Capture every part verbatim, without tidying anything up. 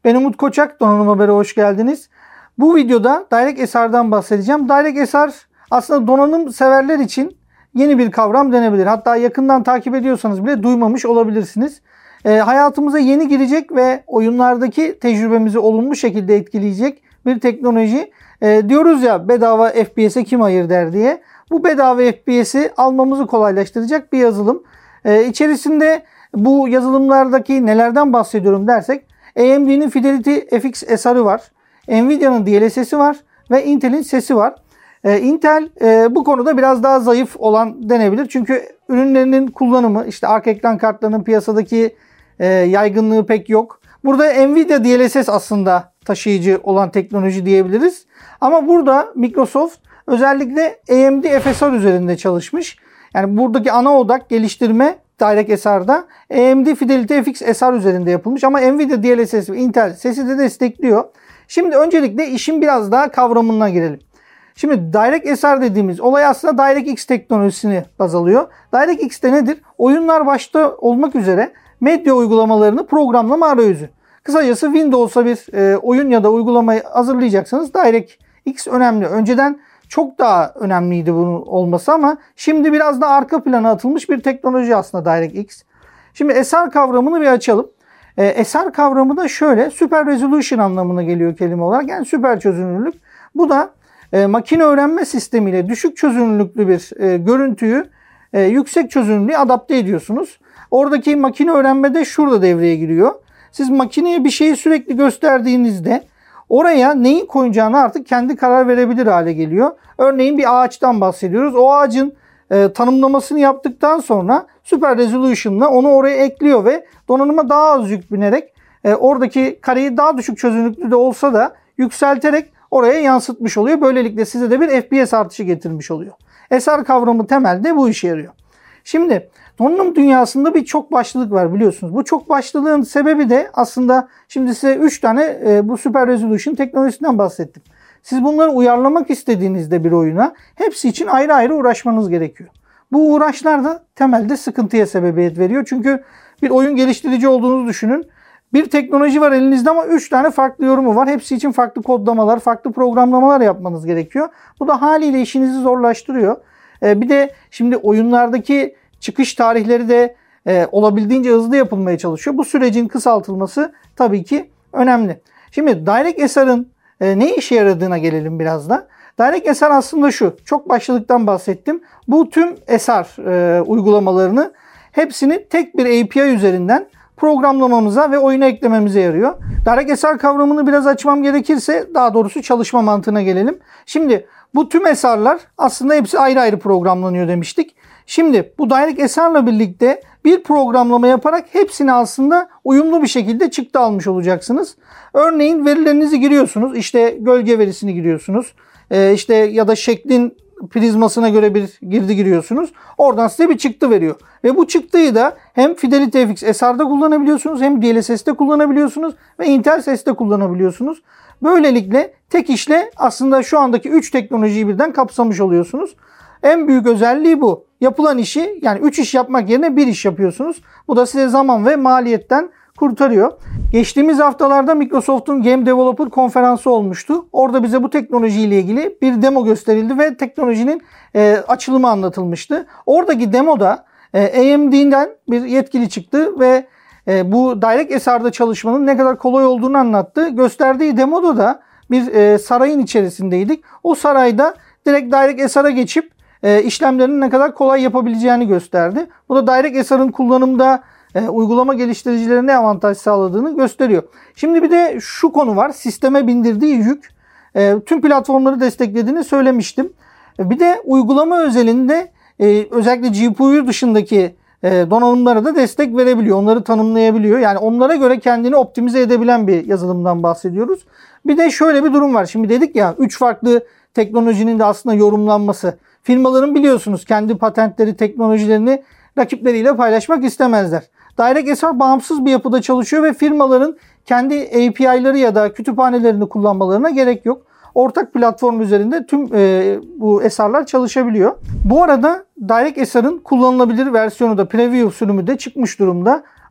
Ben Umut Koçak, Donanım Haber'e hoş geldiniz. Bu videoda DirectSR'dan bahsedeceğim. DirectSR aslında donanım severler için yeni bir kavram denebilir. Hatta yakından takip ediyorsanız bile duymamış olabilirsiniz. E, hayatımıza yeni girecek ve oyunlardaki tecrübemizi olumlu şekilde etkileyecek bir teknoloji. E, diyoruz ya, bedava F P S'e kim hayır der diye. Bu bedava F P S'i almamızı kolaylaştıracak bir yazılım. E, içerisinde bu yazılımlardaki nelerden bahsediyorum dersek, A M D'nin Fidelity F X S R'ı var. Nvidia'nın D L S S'i var ve Intel'in sesi var. Ee, Intel e, bu konuda biraz daha zayıf olan denebilir. Çünkü ürünlerinin kullanımı, işte arka ekran kartlarının piyasadaki e, yaygınlığı pek yok. Burada Nvidia D L S S aslında taşıyıcı olan teknoloji diyebiliriz. Ama burada Microsoft özellikle A M D F S R üzerinde çalışmış. Yani buradaki ana odak geliştirme DirectSR'da A M D Fidelity F X S R üzerinde yapılmış. Ama Nvidia D L S S ve Intel sesi de destekliyor. Şimdi öncelikle işin biraz daha kavramına girelim. Şimdi DirectSR dediğimiz olay aslında DirectX teknolojisini baz alıyor. DirectX de nedir? Oyunlar başta olmak üzere medya uygulamalarını programlama arayüzü. Kısacası Windows'a bir e, oyun ya da uygulamayı hazırlayacaksanız DirectX önemli. Önceden çok daha önemliydi bunun olması ama şimdi biraz da arka plana atılmış bir teknoloji aslında DirectX. Şimdi S R kavramını bir açalım. E, S R kavramı da şöyle, Super Resolution anlamına geliyor kelime olarak. Yani süper çözünürlük. Bu da e, makine öğrenme sistemiyle düşük çözünürlüklü bir e, görüntüyü e, yüksek çözünürlüğe adapte ediyorsunuz. Oradaki makine öğrenme de şurada devreye giriyor. Siz makineye bir şeyi sürekli gösterdiğinizde oraya neyin koyacağını artık kendi karar verebilir hale geliyor. Örneğin bir ağaçtan bahsediyoruz. O ağacın e, tanımlamasını yaptıktan sonra Super Resolution'la onu oraya ekliyor ve donanıma daha az yük binerek e, oradaki kareyi daha düşük çözünürlüklü de olsa da yükselterek oraya yansıtmış oluyor. Böylelikle size de bir F P S artışı getirmiş oluyor. S R kavramı temelde bu işe yarıyor. Şimdi donanım dünyasında bir çok başlılık var biliyorsunuz. Bu çok başlılığın sebebi de aslında şimdi size üç tane e, bu Super Resolution teknolojisinden bahsettim. Siz bunları uyarlamak istediğinizde bir oyuna hepsi için ayrı ayrı uğraşmanız gerekiyor. Bu uğraşlar da temelde sıkıntıya sebebiyet veriyor. Çünkü bir oyun geliştirici olduğunuzu düşünün. Bir teknoloji var elinizde ama üç tane farklı yorumu var. Hepsi için farklı kodlamalar, farklı programlamalar yapmanız gerekiyor. Bu da haliyle işinizi zorlaştırıyor. Ee, bir de şimdi oyunlardaki çıkış tarihleri de e, olabildiğince hızlı yapılmaya çalışıyor. Bu sürecin kısaltılması tabii ki önemli. Şimdi DirectSR'ın e, ne işe yaradığına gelelim biraz da. DirectSR aslında şu, çok başlılıktan bahsettim. Bu tüm S R e, uygulamalarını hepsini tek bir A P I üzerinden programlamamıza ve oyuna eklememize yarıyor. DirectSR kavramını biraz açmam gerekirse, daha doğrusu çalışma mantığına gelelim. Şimdi bu tüm S R'lar aslında hepsi ayrı ayrı programlanıyor demiştik. Şimdi bu DirectSR'la birlikte bir programlama yaparak hepsini aslında uyumlu bir şekilde çıktı almış olacaksınız. Örneğin verilerinizi giriyorsunuz. İşte gölge verisini giriyorsunuz. Ee, işte ya da şeklin prizmasına göre bir girdi giriyorsunuz. Oradan size bir çıktı veriyor. Ve bu çıktıyı da hem Fidelity F X S R'da kullanabiliyorsunuz, hem D L S S'te kullanabiliyorsunuz ve Intel ses'te kullanabiliyorsunuz. Böylelikle tek işle aslında şu andaki üç teknolojiyi birden kapsamış oluyorsunuz. En büyük özelliği bu. Yapılan işi, yani üç iş yapmak yerine bir iş yapıyorsunuz. Bu da size zaman ve maliyetten kurtarıyor. Geçtiğimiz haftalarda Microsoft'un Game Developer konferansı olmuştu. Orada bize bu teknolojiyle ilgili bir demo gösterildi ve teknolojinin e, açılımı anlatılmıştı. Oradaki demoda e, A M D'den bir yetkili çıktı ve e, bu DirectSR'da çalışmanın ne kadar kolay olduğunu anlattı. Gösterdiği demoda da bir e, sarayın içerisindeydik. O sarayda direkt DirectSR'a geçip e, işlemlerini ne kadar kolay yapabileceğini gösterdi. Bu da DirectSR'ın kullanımda e, uygulama geliştiricilerine ne avantaj sağladığını gösteriyor. Şimdi bir de şu konu var. Sisteme bindirdiği yük e, tüm platformları desteklediğini söylemiştim. E, bir de uygulama özelinde e, özellikle G P U dışındaki e, donanımlara da destek verebiliyor. Onları tanımlayabiliyor. Yani onlara göre kendini optimize edebilen bir yazılımdan bahsediyoruz. Bir de şöyle bir durum var. Şimdi dedik ya, üç farklı teknolojinin de aslında yorumlanması. Firmaların biliyorsunuz kendi patentleri, teknolojilerini rakipleriyle paylaşmak istemezler. DirectSR bağımsız bir yapıda çalışıyor ve firmaların kendi A P I'ları ya da kütüphanelerini kullanmalarına gerek yok. Ortak platform üzerinde tüm e, bu S R'lar çalışabiliyor. Bu arada DirectSR'ın kullanılabilir versiyonu da, preview sürümü de çıkmış durumda.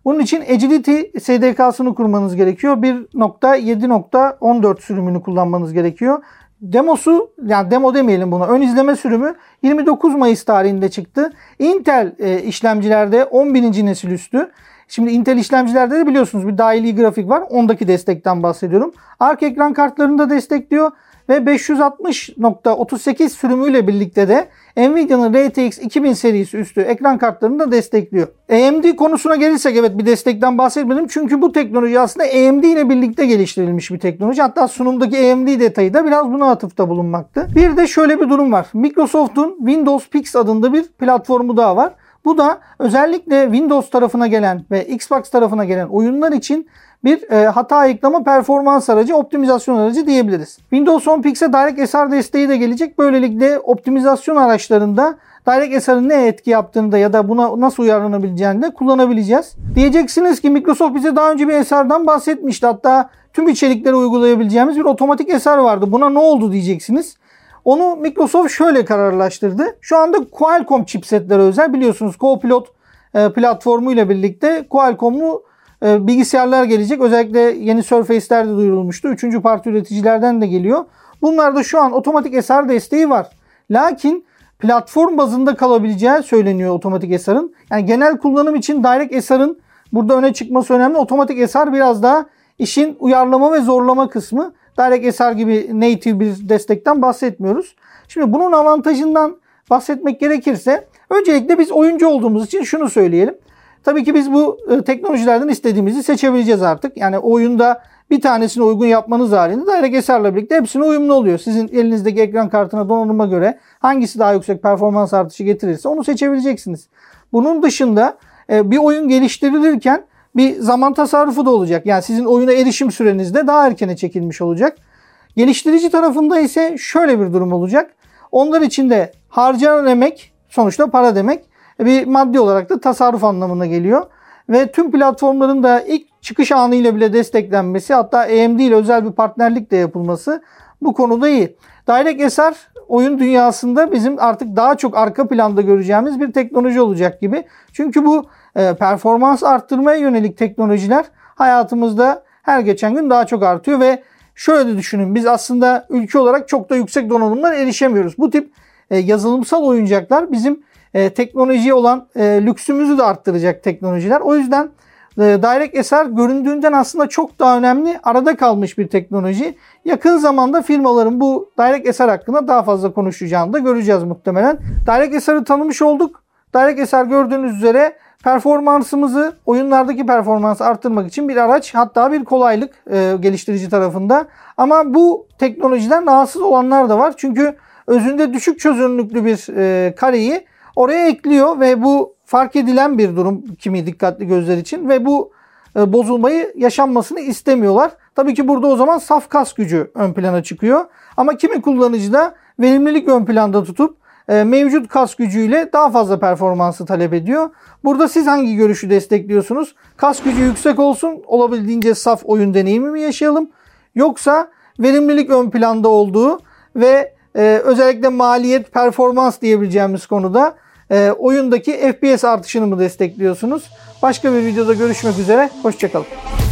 Bunun için Agility S D K'sını kurmanız gerekiyor. bir nokta yedi nokta on dört sürümünü kullanmanız gerekiyor. Demosu, yani demo demeyelim buna, ön izleme sürümü yirmi dokuz Mayıs tarihinde çıktı. Intel e, işlemcilerde on birinci nesil üstü. Şimdi Intel işlemcilerde de biliyorsunuz bir dahili grafik var. Ondaki destekten bahsediyorum. Arka ekran kartlarını da destekliyor. Ve beş yüz altmış nokta otuz sekiz sürümüyle birlikte de Nvidia'nın R T X iki bin serisi üstü ekran kartlarını da destekliyor. A M D konusuna gelirsek, evet, bir destekten bahsetmedim. Çünkü bu teknoloji aslında A M D ile birlikte geliştirilmiş bir teknoloji. Hatta sunumdaki A M D detayı da biraz buna atıfta bulunmakta. Bir de şöyle bir durum var. Microsoft'un Windows Pix adında bir platformu daha var. Bu da özellikle Windows tarafına gelen ve Xbox tarafına gelen oyunlar için bir e, hata ayıklama performans aracı, optimizasyon aracı diyebiliriz. Windows on Pix'e DirectSR desteği de gelecek. Böylelikle optimizasyon araçlarında DirectSR'ın ne etki yaptığını da ya da buna nasıl uyarlanabileceğini de kullanabileceğiz. Diyeceksiniz ki Microsoft bize daha önce bir S R'dan bahsetmişti. Hatta tüm içerikleri uygulayabileceğimiz bir otomatik S R vardı. Buna ne oldu diyeceksiniz. Onu Microsoft şöyle kararlaştırdı. Şu anda Qualcomm chipsetlere özel, biliyorsunuz Copilot e, platformu ile birlikte Qualcomm'lu e, bilgisayarlar gelecek. Özellikle yeni Surface'ler de duyurulmuştu. Üçüncü parti üreticilerden de geliyor. Bunlarda şu an otomatik S R desteği var. Lakin platform bazında kalabileceği söyleniyor otomatik S R'ın. Yani genel kullanım için DirectSR'ın burada öne çıkması önemli. Otomatik S R biraz daha işin uyarlama ve zorlama kısmı. DirectSR gibi native bir destekten bahsetmiyoruz. Şimdi bunun avantajından bahsetmek gerekirse öncelikle biz oyuncu olduğumuz için şunu söyleyelim. Tabii ki biz bu teknolojilerden istediğimizi seçebileceğiz artık. Yani oyunda bir tanesine uygun yapmanız halinde DirectSR'la birlikte hepsine uyumlu oluyor. Sizin elinizdeki ekran kartına, donanıma göre hangisi daha yüksek performans artışı getirirse onu seçebileceksiniz. Bunun dışında bir oyun geliştirilirken bir zaman tasarrufu da olacak. Yani sizin oyuna erişim süreniz de daha erkene çekilmiş olacak. Geliştirici tarafında ise şöyle bir durum olacak. Onlar için de harcanan emek sonuçta para demek. Bir maddi olarak da tasarruf anlamına geliyor. Ve tüm platformların da ilk çıkış anıyla bile desteklenmesi, hatta A M D ile özel bir partnerlik de yapılması bu konuda iyi. DirectSR oyun dünyasında bizim artık daha çok arka planda göreceğimiz bir teknoloji olacak gibi. Çünkü bu e, performans arttırmaya yönelik teknolojiler hayatımızda her geçen gün daha çok artıyor ve şöyle de düşünün, biz aslında ülke olarak çok da yüksek donanımlara erişemiyoruz. Bu tip e, yazılımsal oyuncaklar bizim e, teknolojiye olan e, lüksümüzü de arttıracak teknolojiler. O yüzden e, DirectSR göründüğünden aslında çok daha önemli, arada kalmış bir teknoloji. Yakın zamanda firmaların bu DirectSR hakkında daha fazla konuşacağını da göreceğiz muhtemelen. DirectSR'ı tanımış olduk. DirectSR gördüğünüz üzere performansımızı, oyunlardaki performansı arttırmak için bir araç, hatta bir kolaylık e, geliştirici tarafında. Ama bu teknolojiden rahatsız olanlar da var. Çünkü özünde düşük çözünürlüklü bir e, kareyi oraya ekliyor ve bu fark edilen bir durum kimi dikkatli gözler için ve bu e, bozulmayı yaşanmasını istemiyorlar. Tabii ki burada o zaman saf kas gücü ön plana çıkıyor. Ama kimi kullanıcı da verimlilik ön planda tutup e, mevcut kas gücüyle daha fazla performansı talep ediyor. Burada siz hangi görüşü destekliyorsunuz? Kas gücü yüksek olsun, olabildiğince saf oyun deneyimi mi yaşayalım? Yoksa verimlilik ön planda olduğu ve e, özellikle maliyet, performans diyebileceğimiz konuda e, oyundaki F P S artışını mı destekliyorsunuz? Başka bir videoda görüşmek üzere. Hoşça kalın.